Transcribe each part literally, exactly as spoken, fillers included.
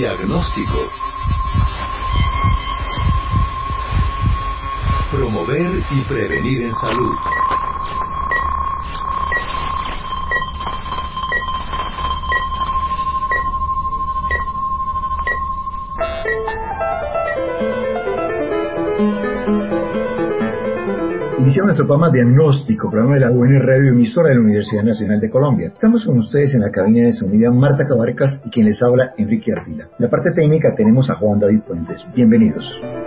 Diagnóstico. Promover y prevenir en salud. Iniciamos nuestro programa Diagnóstico, programa de la U N Radio, emisora de la Universidad Nacional de Colombia. Estamos con ustedes en la cabina de sonido Marta Cabarcas y quien les habla, Enrique Ardila. En la parte técnica tenemos a Juan David Puentes. Bienvenidos.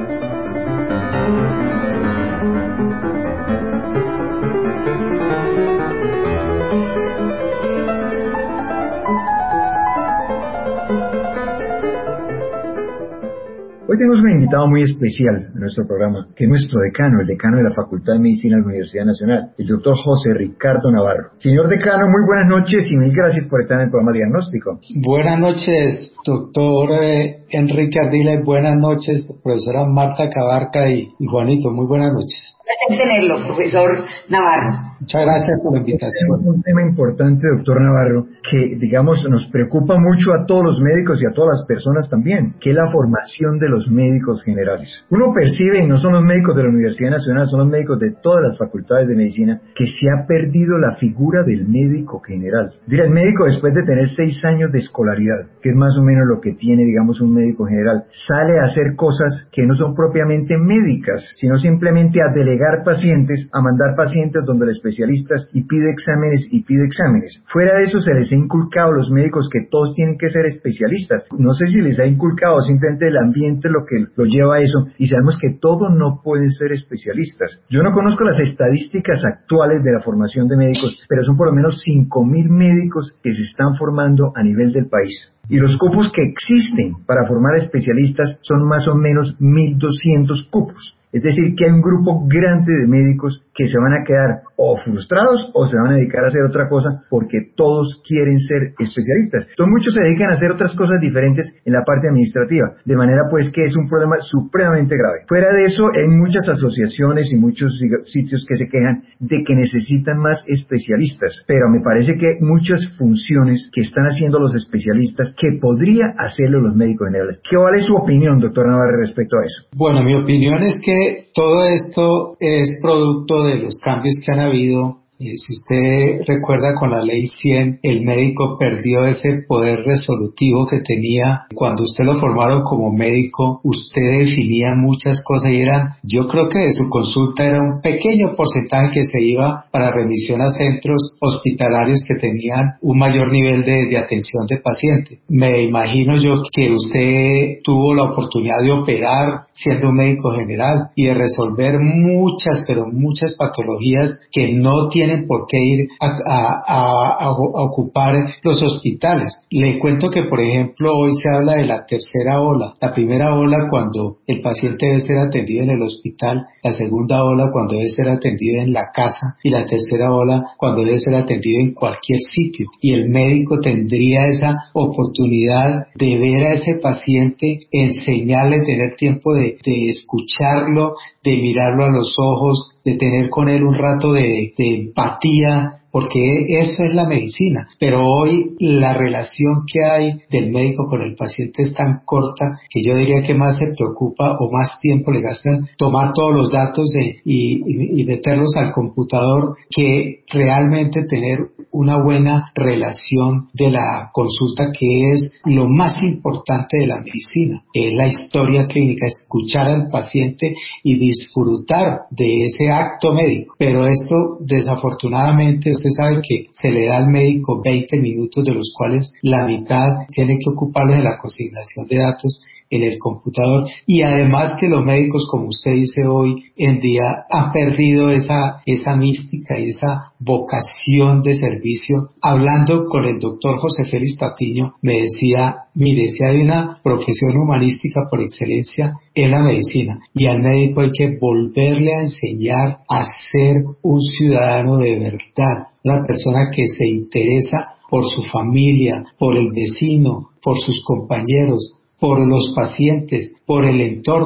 Hoy tenemos un invitado muy especial en nuestro programa, que es nuestro decano, el decano de la Facultad de Medicina de la Universidad Nacional, el doctor José Ricardo Navarro. Señor decano, muy buenas noches y mil gracias por estar en el programa Diagnóstico. Buenas noches, doctor eh, Enrique Ardila, y buenas noches, profesora Marta Cabarca y, y Juanito, muy buenas noches. Placer tenerlo, profesor Navarro. Muchas gracias por la invitación. Es un tema importante, doctor Navarro, que, digamos, nos preocupa mucho a todos los médicos y a todas las personas también, que es la formación de los médicos generales. Uno percibe, y no son los médicos de la Universidad Nacional, son los médicos de todas las facultades de medicina, que se ha perdido la figura del médico general. Dirá, el médico, después de tener seis años de escolaridad, que es más o menos lo que tiene, digamos, un médico general, sale a hacer cosas que no son propiamente médicas, sino simplemente a delegar pacientes, a mandar pacientes donde los especialistas y pide exámenes y pide exámenes. Fuera de eso se les ha inculcado a los médicos que todos tienen que ser especialistas. No sé si les ha inculcado, simplemente el ambiente lo que lo lleva a eso, y sabemos que todos no pueden ser especialistas. Yo no conozco las estadísticas actuales de la formación de médicos, pero son por lo menos cinco mil médicos que se están formando a nivel del país. Y los cupos que existen para formar especialistas son más o menos mil doscientos cupos. Es decir, que hay un grupo grande de médicos que se van a quedar o frustrados o se van a dedicar a hacer otra cosa porque todos quieren ser especialistas. Entonces muchos se dedican a hacer otras cosas diferentes en la parte administrativa, de manera pues que es un problema supremamente grave. Fuera de eso, hay muchas asociaciones y muchos sitios que se quejan de que necesitan más especialistas, pero me parece que hay muchas funciones que están haciendo los especialistas que podría hacerlo los médicos generales. ¿Qué vale su opinión, doctor Navarro, respecto a eso? Bueno, mi opinión es que todo esto es producto de los cambios que han habido. Eh, si usted recuerda, con la ley cien, el médico perdió ese poder resolutivo que tenía. Cuando usted lo formaron como médico, usted definía muchas cosas y eran, yo creo que de su consulta era un pequeño porcentaje que se iba para remisión a centros hospitalarios que tenían un mayor nivel de, de atención de paciente. Me imagino yo que usted tuvo la oportunidad de operar siendo un médico general y de resolver muchas, pero muchas patologías que no tienen tienen por qué ir a, a, a, a ocupar los hospitales. Le cuento que, por ejemplo, hoy se habla de la tercera ola. La primera ola cuando el paciente debe ser atendido en el hospital, la segunda ola cuando debe ser atendido en la casa y la tercera ola cuando debe ser atendido en cualquier sitio. Y el médico tendría esa oportunidad de ver a ese paciente, enseñarle, tener tiempo de, de escucharlo, de mirarlo a los ojos, de tener con él un rato de, de empatía, porque eso es la medicina. Pero hoy la relación que hay del médico con el paciente es tan corta que yo diría que más se preocupa o más tiempo le gastan tomar todos los datos de, y, y, y meterlos al computador que realmente tener una buena relación de la consulta, que es lo más importante de la medicina, que es la historia clínica, escuchar al paciente y disfrutar de ese acto médico. Pero esto, desafortunadamente, usted sabe que se le da al médico veinte minutos, de los cuales la mitad tiene que ocuparlos en la consignación de datos en el computador, y además que los médicos, como usted dice hoy en día, han perdido esa, esa mística y esa vocación de servicio. Hablando con el doctor José Félix Patiño, me decía, mire, si hay una profesión humanística por excelencia, es la medicina, y al médico hay que volverle a enseñar a ser un ciudadano de verdad, una persona que se interesa por su familia, por el vecino, por sus compañeros, por los pacientes, por el entorno,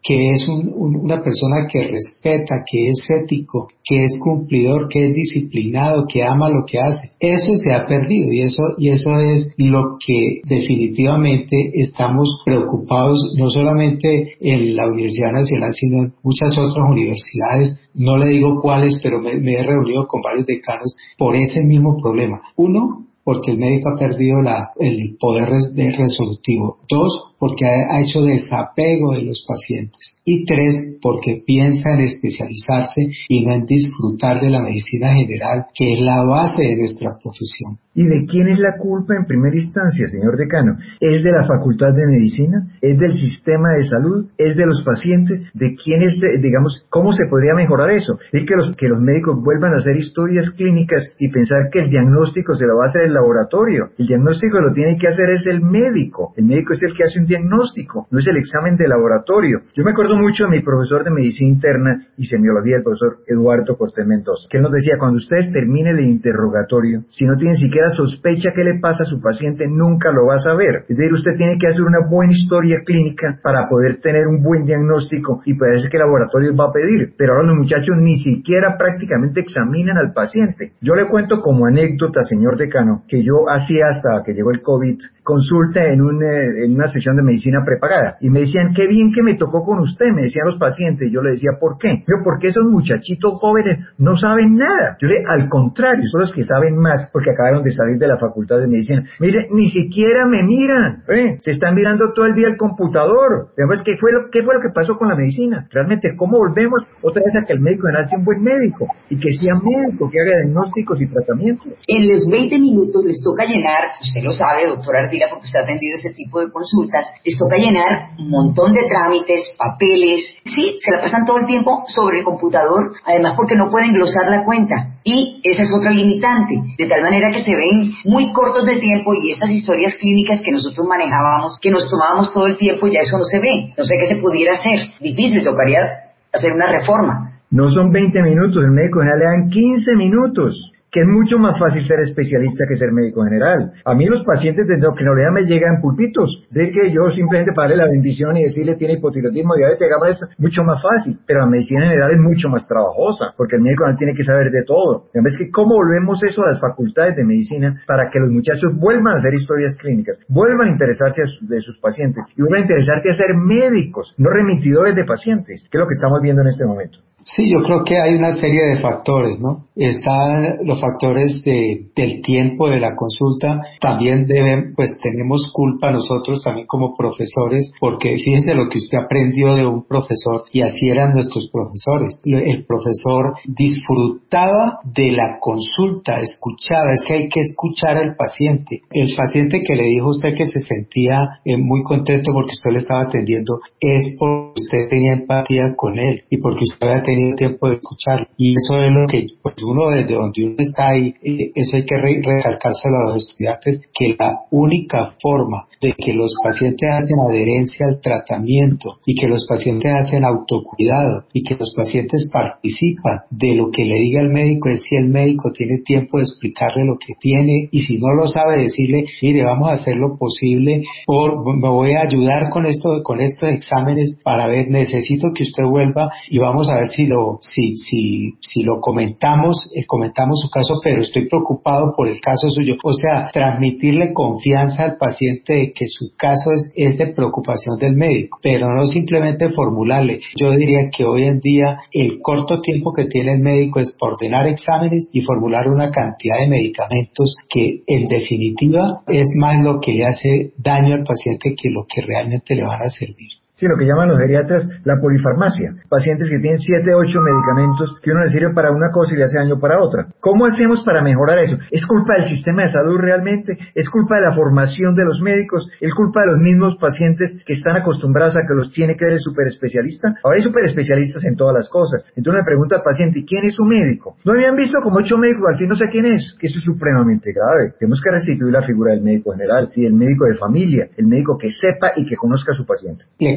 que es un, un, una persona que respeta, que es ético, que es cumplidor, que es disciplinado, que ama lo que hace. Eso se ha perdido y eso, y eso es lo que definitivamente estamos preocupados, no solamente en la Universidad Nacional, sino en muchas otras universidades. No le digo cuáles, pero me, me he reunido con varios decanos por ese mismo problema. Uno, porque el médico ha perdido la, el poder res, de resolutivo. Dos, porque ha, ha hecho desapego de los pacientes. Y tres, porque piensa en especializarse y no en disfrutar de la medicina general, que es la base de nuestra profesión. ¿Y de quién es la culpa en primera instancia, señor decano? ¿Es de la Facultad de Medicina? ¿Es del sistema de salud? ¿Es de los pacientes? ¿De quién es, digamos, cómo se podría mejorar eso? Es que los, que los médicos vuelvan a hacer historias clínicas y pensar que el diagnóstico se lo va a hacer el laboratorio. El diagnóstico lo tiene que hacer es el médico. El médico es el que hace un diagnóstico, no es el examen de laboratorio. Yo me acuerdo mucho de mi profesor de medicina interna y semiología, el profesor Eduardo Cortés Mendoza, que él nos decía, cuando usted termine el interrogatorio, si no tiene siquiera sospecha qué le pasa a su paciente, nunca lo va a saber. Es decir, usted tiene que hacer una buena historia clínica para poder tener un buen diagnóstico y parece que el laboratorio va a pedir, pero ahora los muchachos ni siquiera prácticamente examinan al paciente. Yo le cuento como anécdota, señor decano, que yo hacía hasta que llegó el COVID, consulta en, un, eh, en una sesión de medicina prepagada y me decían, qué bien que me tocó con usted, me decían los pacientes. Yo le decía, ¿por qué? Yo, porque esos muchachitos jóvenes no saben nada. Yo le, al contrario, son los que saben más porque acabaron de salir de la facultad de medicina. Me dicen, ni siquiera me miran, ¿eh? Se están mirando todo el día el computador. Además, ¿qué fue lo, qué fue lo que pasó con la medicina? Realmente, ¿cómo volvemos otra vez a que el médico general sea un buen médico y que sea médico, que haga diagnósticos y tratamientos? En los veinte minutos les toca llenar, usted lo sabe, doctora Ardila, porque usted ha atendido ese tipo de consultas, les toca llenar un montón de trámites, papeles, sí, se la pasan todo el tiempo sobre el computador, además porque no pueden glosar la cuenta, y esa es otra limitante, de tal manera que se ven muy cortos de tiempo y estas historias clínicas que nosotros manejábamos, que nos tomábamos todo el tiempo, ya eso no se ve, no sé qué se pudiera hacer, difícil, tocaría hacer una reforma. No son veinte minutos, el médico general le dan quince minutos. Que es mucho más fácil ser especialista que ser médico general. A mí los pacientes de endocrinología me llegan pulpitos, de que yo simplemente para darle la bendición y decirle tiene hipotiroidismo, diabetes, hagamos eso, mucho más fácil. Pero la medicina general es mucho más trabajosa, porque el médico general tiene que saber de todo. En vez que cómo volvemos eso a las facultades de medicina para que los muchachos vuelvan a hacer historias clínicas, vuelvan a interesarse a su, de sus pacientes y vuelvan a interesarse a ser médicos, no remitidores de pacientes, que es lo que estamos viendo en este momento. Sí, yo creo que hay una serie de factores, ¿no? Están los factores de, del tiempo de la consulta. También deben, pues tenemos culpa nosotros también como profesores, porque fíjense lo que usted aprendió de un profesor y así eran nuestros profesores. El profesor disfrutaba de la consulta, escuchaba, es que hay que escuchar al paciente. El paciente que le dijo a usted que se sentía eh, muy contento porque usted le estaba atendiendo es porque usted tenía empatía con él y porque usted había tenido tiempo de escuchar, y eso es lo que pues uno desde donde uno está ahí, eh, eso hay que re- recalcárselo a los estudiantes, que la única forma de que los pacientes hacen adherencia al tratamiento y que los pacientes hacen autocuidado y que los pacientes participan de lo que le diga el médico es si el médico tiene tiempo de explicarle lo que tiene, y si no lo sabe decirle, mire, vamos a hacer lo posible, por, me voy a ayudar con esto, con estos exámenes para ver, necesito que usted vuelva y vamos a ver si lo, si, si, si lo comentamos, eh, comentamos su caso, pero estoy preocupado por el caso suyo. O sea, transmitirle confianza al paciente de que su caso es, es de preocupación del médico, pero no simplemente formularle. Yo diría que hoy en día el corto tiempo que tiene el médico es ordenar exámenes y formular una cantidad de medicamentos que en definitiva es más lo que le hace daño al paciente que lo que realmente le van a servir. Sí, lo que llaman los geriatras la polifarmacia. Pacientes que tienen siete, ocho medicamentos que uno les sirve para una cosa y le hace daño para otra. ¿Cómo hacemos para mejorar eso? ¿Es culpa del sistema de salud realmente? ¿Es culpa de la formación de los médicos? ¿Es culpa de los mismos pacientes que están acostumbrados a que los tiene que ver el superespecialista? Ahora hay superespecialistas en todas las cosas. Entonces me pregunta el paciente, ¿quién es su médico? No habían visto como ocho médicos, al fin no sé quién es. Que eso es supremamente grave. Tenemos que restituir la figura del médico general y del médico de familia, el médico que sepa y que conozca a su paciente. Le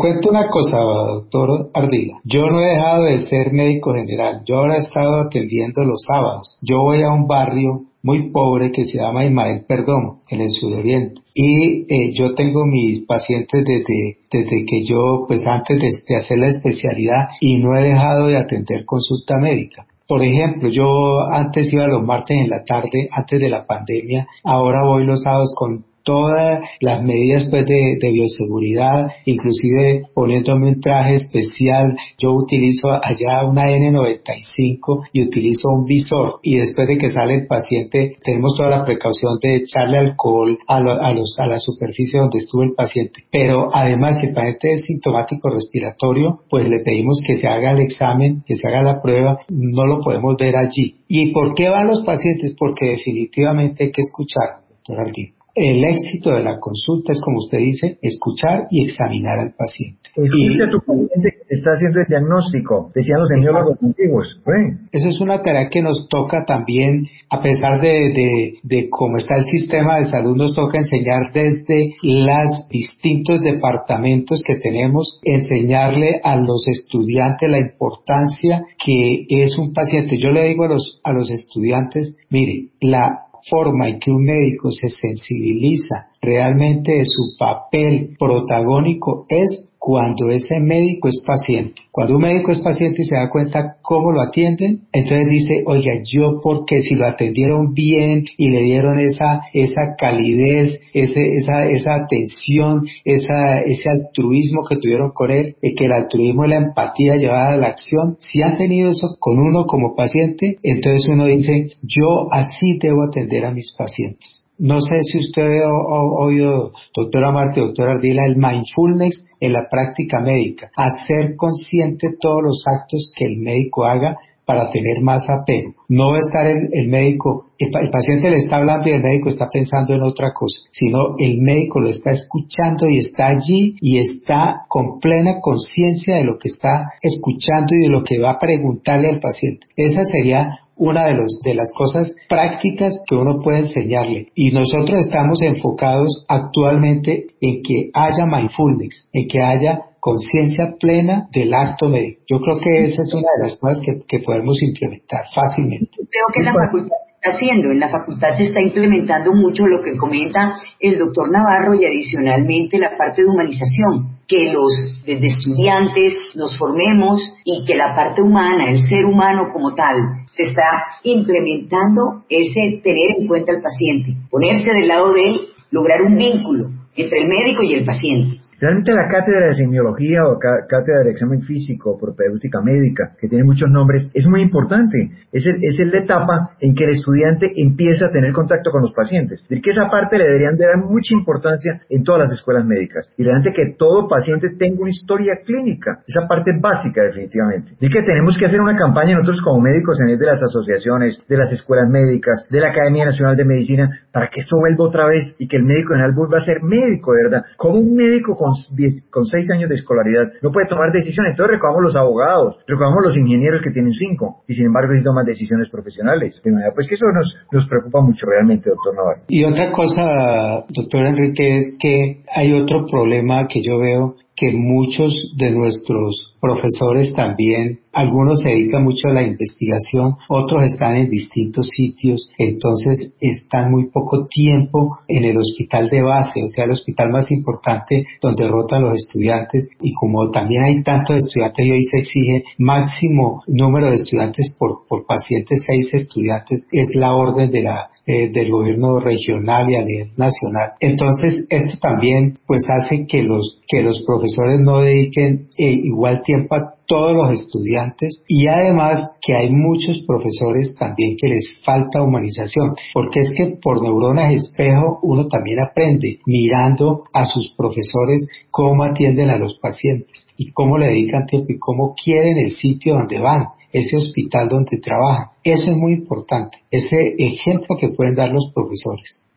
cuento una cosa, doctor Ardila. Yo no he dejado de ser médico general. Yo ahora he estado atendiendo los sábados. Yo voy a un barrio muy pobre que se llama Ismael Perdomo, en el sudoriente. Y eh, yo tengo mis pacientes desde, desde que yo, pues antes de, de hacer la especialidad, y no he dejado de atender consulta médica. Por ejemplo, yo antes iba los martes en la tarde, antes de la pandemia, ahora voy los sábados con todas las medidas pues de, de bioseguridad, inclusive poniéndome un traje especial. Yo utilizo allá una ene noventa y cinco y utilizo un visor, y después de que sale el paciente tenemos toda la precaución de echarle alcohol a, lo, a, los, a la superficie donde estuvo el paciente. Pero además, si el paciente es sintomático respiratorio, pues le pedimos que se haga el examen, que se haga la prueba, no lo podemos ver allí. ¿Y por qué van los pacientes? Porque definitivamente hay que escuchar, doctor Ardila. El éxito de la consulta es, como usted dice, escuchar y examinar al paciente. Escucha y, a tu paciente que está haciendo el diagnóstico, decían los semiólogos antiguos. ¿Sí? Eso es una tarea que nos toca también, a pesar de, de, de cómo está el sistema de salud, nos toca enseñar desde los distintos departamentos que tenemos, enseñarle a los estudiantes la importancia que es un paciente. Yo le digo a los, a los estudiantes, mire, la forma en que un médico se sensibiliza realmente de su papel protagónico es cuando ese médico es paciente. Cuando un médico es paciente y se da cuenta cómo lo atienden, entonces dice, oiga, yo porque si lo atendieron bien y le dieron esa esa calidez, ese esa esa atención, esa ese altruismo que tuvieron con él, y que el altruismo y la empatía llevada a la acción, si han tenido eso con uno como paciente, entonces uno dice, yo así debo atender a mis pacientes. No sé si usted ha oído, doctora Marta y doctora Ardila, el mindfulness en la práctica médica, hacer consciente todos los actos que el médico haga para tener más apego. No va a estar el, el médico, el, el paciente le está hablando y el médico está pensando en otra cosa, sino el médico lo está escuchando y está allí y está con plena conciencia de lo que está escuchando y de lo que va a preguntarle al paciente. Esa sería una de, los, de las cosas prácticas que uno puede enseñarle. Y nosotros estamos enfocados actualmente en que haya mindfulness, en que haya conciencia plena del acto médico. Yo creo que esa es una de las cosas que, que podemos implementar fácilmente. Creo que en la facultad se está haciendo, en la facultad se está implementando mucho lo que comenta el doctor Navarro, y adicionalmente la parte de humanización, que los desde estudiantes nos formemos y que la parte humana, el ser humano como tal, se está implementando ese tener en cuenta al paciente, ponerse del lado de él, lograr un vínculo entre el médico y el paciente. Realmente la cátedra de semiología o cátedra de examen físico, propedéutica médica, que tiene muchos nombres, es muy importante. Es, el, es la etapa en que el estudiante empieza a tener contacto con los pacientes. Es decir, que esa parte le deberían de dar mucha importancia en todas las escuelas médicas. Y realmente que todo paciente tenga una historia clínica. Esa parte básica, definitivamente. Es que tenemos que hacer una campaña nosotros como médicos, en vez de las asociaciones, de las escuelas médicas, de la Academia Nacional de Medicina, para que esto vuelva otra vez y que el médico general vuelva a ser médico, de verdad. Como un médico con con seis años de escolaridad no puede tomar decisiones, entonces recogamos los abogados, recogamos los ingenieros que tienen cinco, y sin embargo sí toman decisiones profesionales. De manera, pues que eso nos, nos preocupa mucho realmente, doctor Navarro. Y otra cosa, doctor Enrique, es que hay otro problema que yo veo, que muchos de nuestros profesores también, algunos se dedican mucho a la investigación, otros están en distintos sitios, entonces están muy poco tiempo en el hospital de base, o sea, el hospital más importante donde rotan los estudiantes, y como también hay tantos estudiantes y hoy se exige máximo número de estudiantes por, por paciente, seis estudiantes, es la orden de la Eh, del gobierno regional y a nivel nacional. Entonces, esto también pues hace que los que los profesores no dediquen eh, igual tiempo a todos los estudiantes, y además que hay muchos profesores también que les falta humanización, porque es que por neuronas espejo uno también aprende mirando a sus profesores cómo atienden a los pacientes y cómo le dedican tiempo y cómo quieren el sitio donde van, ese hospital donde trabajan. Eso es muy importante, ese ejemplo que pueden dar los profesores.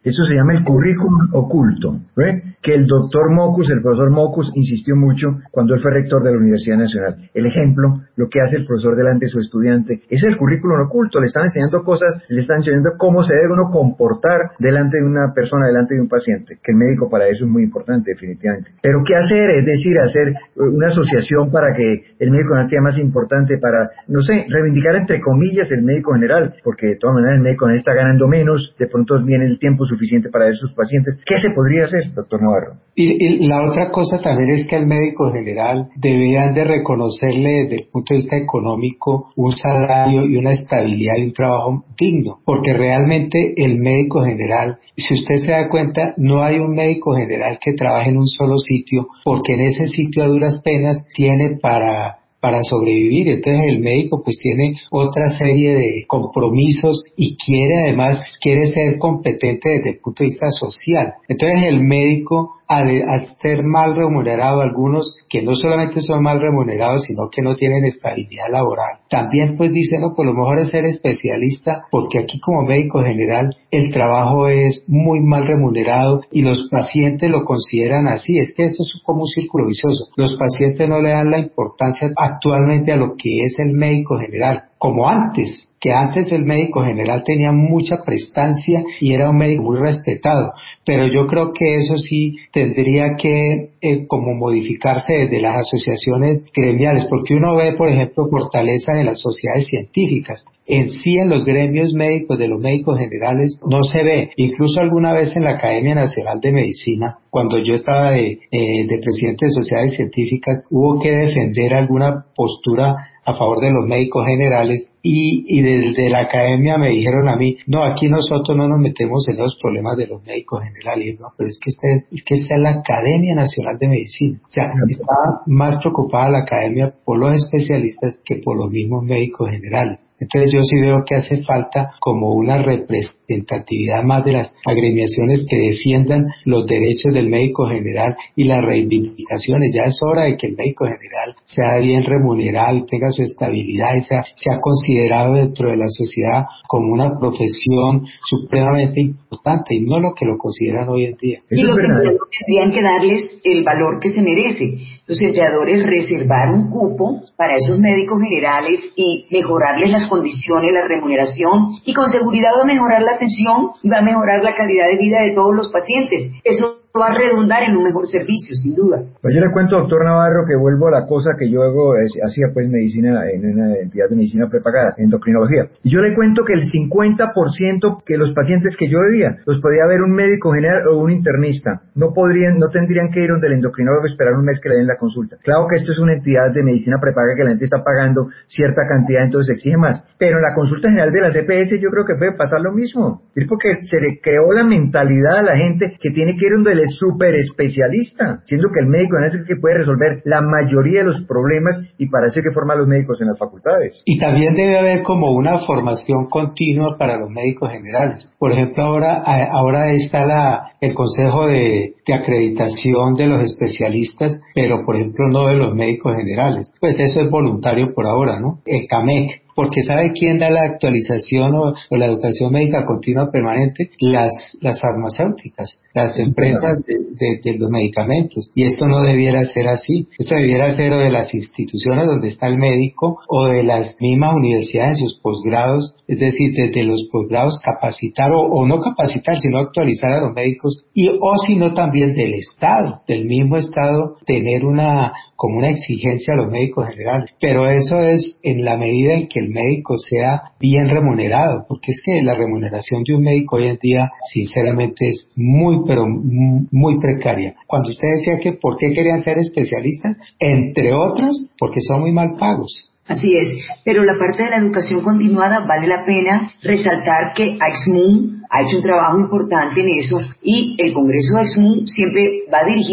Eso se llama el currículum oculto, ¿ve? Que el doctor Mocus, el profesor Mocus, insistió mucho cuando él fue rector de la Universidad Nacional. El ejemplo, lo que hace el profesor delante de su estudiante, es el currículum oculto. Le están enseñando cosas, le están enseñando cómo se debe uno comportar delante de una persona, delante de un paciente, que el médico para eso es muy importante, definitivamente. Pero ¿qué hacer? Es decir, hacer una asociación para que el médico general sea más importante, para, no sé, reivindicar entre comillas el médico general, porque de todas maneras el médico general está ganando menos, de pronto viene el tiempo suficiente para ver sus pacientes. ¿Qué se podría hacer, doctor Navarro? Y, y la otra cosa también es que al médico general deberían de reconocerle desde el punto de vista económico un salario y una estabilidad y un trabajo digno, porque realmente el médico general, si usted se da cuenta, no hay un médico general que trabaje en un solo sitio, porque en ese sitio a duras penas tiene para para sobrevivir. Entonces el médico pues tiene otra serie de compromisos y quiere además, quiere ser competente desde el punto de vista social. Entonces el médico, al, al ser mal remunerado, algunos que no solamente son mal remunerados, sino que no tienen estabilidad laboral, también pues dicen, no, pues lo mejor es ser especialista, porque aquí como médico general el trabajo es muy mal remunerado y los pacientes lo consideran así. Es que eso es como un círculo vicioso. Los pacientes no le dan la importancia actualmente a lo que es el médico general, como antes, que antes el médico general tenía mucha prestancia y era un médico muy respetado, pero yo creo que eso sí tendría que eh, como modificarse desde las asociaciones gremiales, porque uno ve, por ejemplo, fortaleza de las sociedades científicas. En sí, en los gremios médicos de los médicos generales no se ve. Incluso alguna vez en la Academia Nacional de Medicina, cuando yo estaba de, eh, de presidente de sociedades científicas, hubo que defender alguna postura a favor de los médicos generales y, y desde la academia me dijeron a mí, no, aquí nosotros no nos metemos en los problemas de los médicos generales. Y yo, no, pero es que, este, es que esta es la Academia Nacional de Medicina. O sea, estaba más preocupada la academia por los especialistas que por los mismos médicos generales. Entonces yo sí veo que hace falta como una representatividad más de las agremiaciones que defiendan los derechos del médico general y las reivindicaciones. Ya es hora de que el médico general sea bien remunerado y tenga su estabilidad y sea, sea considerado dentro de la sociedad como una profesión supremamente importante y no lo que lo consideran hoy en día. Y los empleadores tendrían que darles el valor que se merece. Los empleadores reservar un cupo para esos médicos generales y mejorarles las condiciones, la remuneración, y con seguridad va a mejorar la atención y va a mejorar la calidad de vida de todos los pacientes. Eso va a redundar en un mejor servicio, sin duda. Pues yo le cuento, doctor Navarro, que vuelvo a la cosa que yo hago, es, hacía pues medicina en una entidad de medicina prepagada, endocrinología. Y yo le cuento que el cincuenta por ciento que los pacientes que yo veía, los podía ver un médico general o un internista. No podrían, no tendrían que ir donde el endocrinólogo a esperar un mes que le den la consulta. Claro que esto es una entidad de medicina prepagada que la gente está pagando cierta cantidad, entonces exige más. Pero en la consulta general de las E P S yo creo que puede pasar lo mismo. Es porque se le creó la mentalidad a la gente que tiene que ir donde el súper especialista, siendo que el médico es el que puede resolver la mayoría de los problemas y para eso hay que formar a los médicos en las facultades. Y también debe haber como una formación continua para los médicos generales. Por ejemplo, ahora ahora está la el Consejo de, de Acreditación de los Especialistas, pero por ejemplo no de los médicos generales. Pues eso es voluntario por ahora, ¿no? El CAMEC. Porque ¿sabe quién da la actualización o, o la educación médica continua permanente? Las, las farmacéuticas, las empresas de, de, de los medicamentos. Y esto no debiera ser así. Esto debiera ser o de las instituciones donde está el médico o de las mismas universidades en sus posgrados. Es decir, desde los posgrados capacitar o, o no capacitar, sino actualizar a los médicos. Y o sino también del Estado, del mismo Estado, tener una como una exigencia a los médicos generales. Pero eso es en la medida en que el médico sea bien remunerado, porque es que la remuneración de un médico hoy en día sinceramente es muy pero muy precaria. Cuando usted decía que por qué querían ser especialistas, entre otras porque son muy mal pagos. Así es, pero la parte de la educación continuada vale la pena resaltar que AICSMUN ha hecho un trabajo importante en eso y el Congreso de AICSMUN siempre va dirigido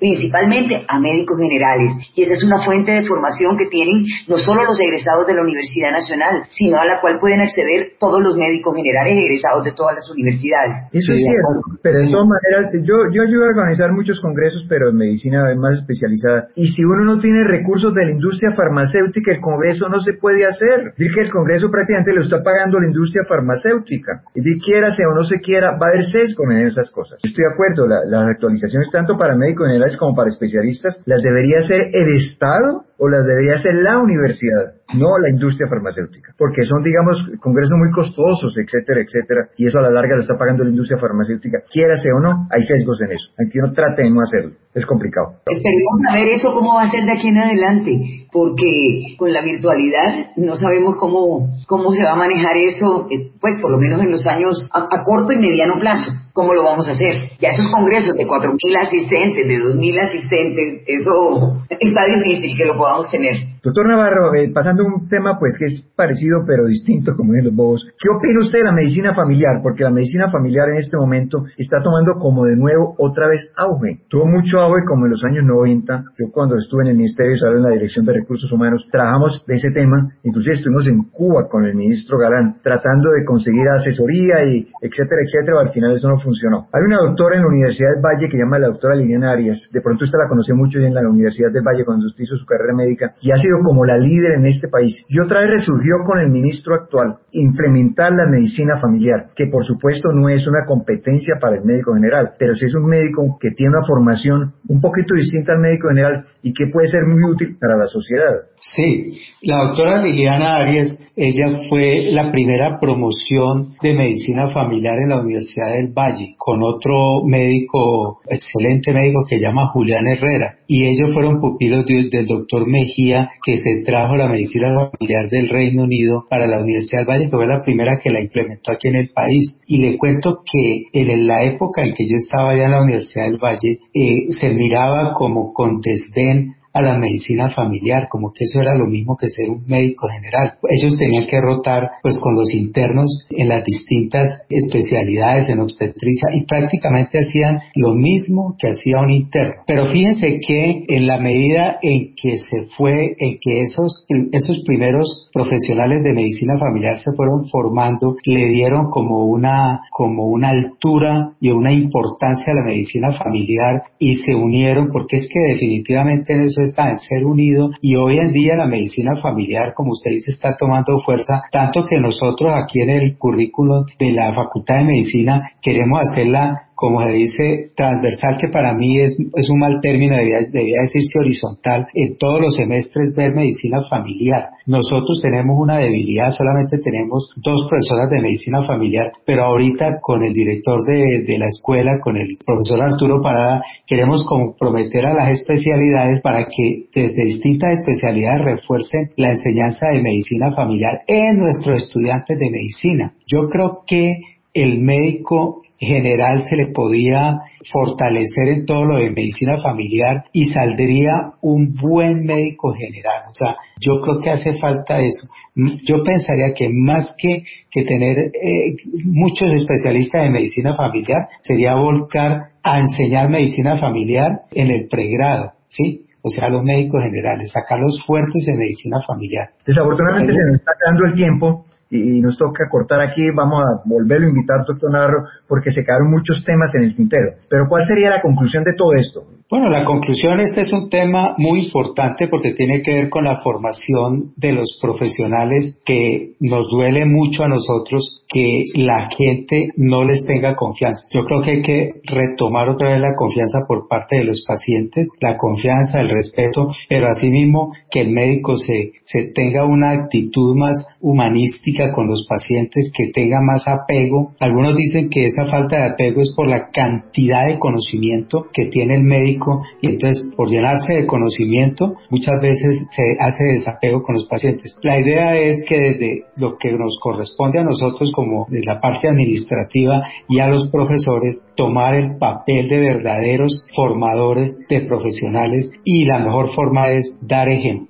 principalmente a médicos generales. Y esa es una fuente de formación que tienen no solo los egresados de la Universidad Nacional, sino a la cual pueden acceder todos los médicos generales egresados de todas las universidades. Eso es cierto, pero de todas maneras, yo, yo ayudo a organizar muchos congresos, pero en medicina más especializada. Y si uno no tiene recursos de la industria farmacéutica, el congreso no se puede hacer. Decir que el congreso prácticamente lo está pagando la industria farmacéutica. Y de quiera sea o no se quiera, va a haber sesgo en esas cosas. Estoy de acuerdo, la, las actualizaciones tanto para médicos generales como para especialistas, las debería hacer el Estado o las debería hacer la universidad, no la industria farmacéutica, porque son, digamos, congresos muy costosos, etcétera, etcétera, y eso a la larga lo está pagando la industria farmacéutica, quiérase o no, hay sesgos en eso, aunque uno trate de no hacerlo, es complicado. Esperemos a ver eso cómo va a ser de aquí en adelante, porque con la virtualidad no sabemos cómo, cómo se va a manejar eso, pues por lo menos en los años a, a corto y mediano plazo. ¿Cómo lo vamos a hacer? Ya esos congresos de cuatro mil asistentes, de dos mil asistentes, eso está difícil que lo podamos tener. Doctor Navarro, eh, pasando a un tema pues que es parecido pero distinto, como en los bobos, ¿qué opina usted de la medicina familiar? Porque la medicina familiar en este momento está tomando como de nuevo otra vez auge. Tuvo mucho auge como en los años noventa. Yo cuando estuve en el Ministerio de Salud en la Dirección de Recursos Humanos, trabajamos de ese tema, inclusive estuvimos en Cuba con el ministro Galán, tratando de conseguir asesoría y etcétera, etcétera, al final eso no funcionó. Hay una doctora en la Universidad del Valle que se llama la doctora Liliana Arias, de pronto usted la conoció mucho en la Universidad del Valle cuando usted hizo su carrera médica, y ha sido como la líder en este país. Y otra vez resurgió con el ministro actual, implementar la medicina familiar, que por supuesto no es una competencia para el médico general, pero sí es un médico que tiene una formación un poquito distinta al médico general y que puede ser muy útil para la sociedad. Sí, la doctora Liliana Arias, ella fue la primera promoción de medicina familiar en la Universidad del Valle, con otro médico, excelente médico que se llama Julián Herrera, y ellos fueron pupilos de, del doctor Mejía, que se trajo la medicina familiar del Reino Unido para la Universidad del Valle, que fue la primera que la implementó aquí en el país. Y le cuento que en la época en que yo estaba allá en la Universidad del Valle, eh, se miraba como con desdén a la medicina familiar, como que eso era lo mismo que ser un médico general. Ellos tenían que rotar pues con los internos en las distintas especialidades en obstetricia y prácticamente hacían lo mismo que hacía un interno. Pero fíjense que en la medida en que se fue, en que esos, esos primeros profesionales de medicina familiar se fueron formando, le dieron como una, como una altura y una importancia a la medicina familiar y se unieron, porque es que definitivamente en eso está, en ser unido, y hoy en día la medicina familiar, como usted dice, está tomando fuerza, tanto que nosotros aquí en el currículum de la Facultad de Medicina queremos hacerla, como se dice, transversal, que para mí es, es un mal término, debía, debía decirse horizontal, en todos los semestres ver medicina familiar. Nosotros tenemos una debilidad, solamente tenemos dos profesoras de medicina familiar, pero ahorita con el director de, de la escuela, con el profesor Arturo Parada, queremos comprometer a las especialidades para que desde distintas especialidades refuercen la enseñanza de medicina familiar en nuestros estudiantes de medicina. Yo creo que el médico general se le podía fortalecer en todo lo de medicina familiar y saldría un buen médico general. O sea, yo creo que hace falta eso. Yo pensaría que más que, que tener eh, muchos especialistas de medicina familiar, sería volcar a enseñar medicina familiar en el pregrado, ¿sí? O sea, los médicos generales, sacarlos fuertes en medicina familiar. Desafortunadamente se nos está quedando el tiempo y nos toca cortar aquí. Vamos a volverlo a invitar, doctor Navarro, porque se quedaron muchos temas en el tintero. Pero ¿cuál sería la conclusión de todo esto? Bueno, la conclusión, este es un tema muy importante porque tiene que ver con la formación de los profesionales, que nos duele mucho a nosotros que la gente no les tenga confianza. Yo creo que hay que retomar otra vez la confianza por parte de los pacientes, la confianza, el respeto, pero asimismo que el médico se, se tenga una actitud más humanística con los pacientes, que tenga más apego. Algunos dicen que esa falta de apego es por la cantidad de conocimiento que tiene el médico, y entonces por llenarse de conocimiento muchas veces se hace desapego con los pacientes. La idea es que desde lo que nos corresponde a nosotros como de la parte administrativa y a los profesores, tomar el papel de verdaderos formadores de profesionales, y la mejor forma es dar ejemplo.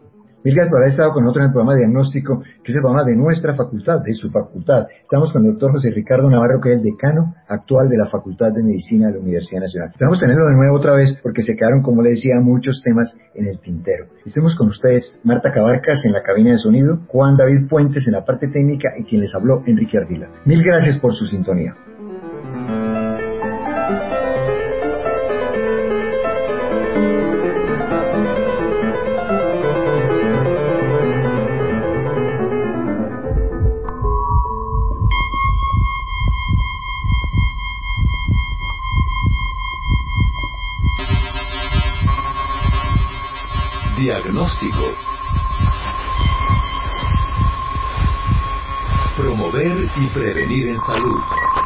Mil gracias por haber estado con nosotros en el programa Diagnóstico, que es el programa de nuestra facultad, de su facultad. Estamos con el doctor José Ricardo Navarro, que es el decano actual de la Facultad de Medicina de la Universidad Nacional. Esperamos tenerlo de nuevo otra vez, porque se quedaron, como le decía, muchos temas en el tintero. Estemos con ustedes, Marta Cabarcas en la cabina de sonido, Juan David Puentes en la parte técnica y quien les habló, Enrique Ardila. Mil gracias por su sintonía. Diagnóstico. Promover y prevenir en salud.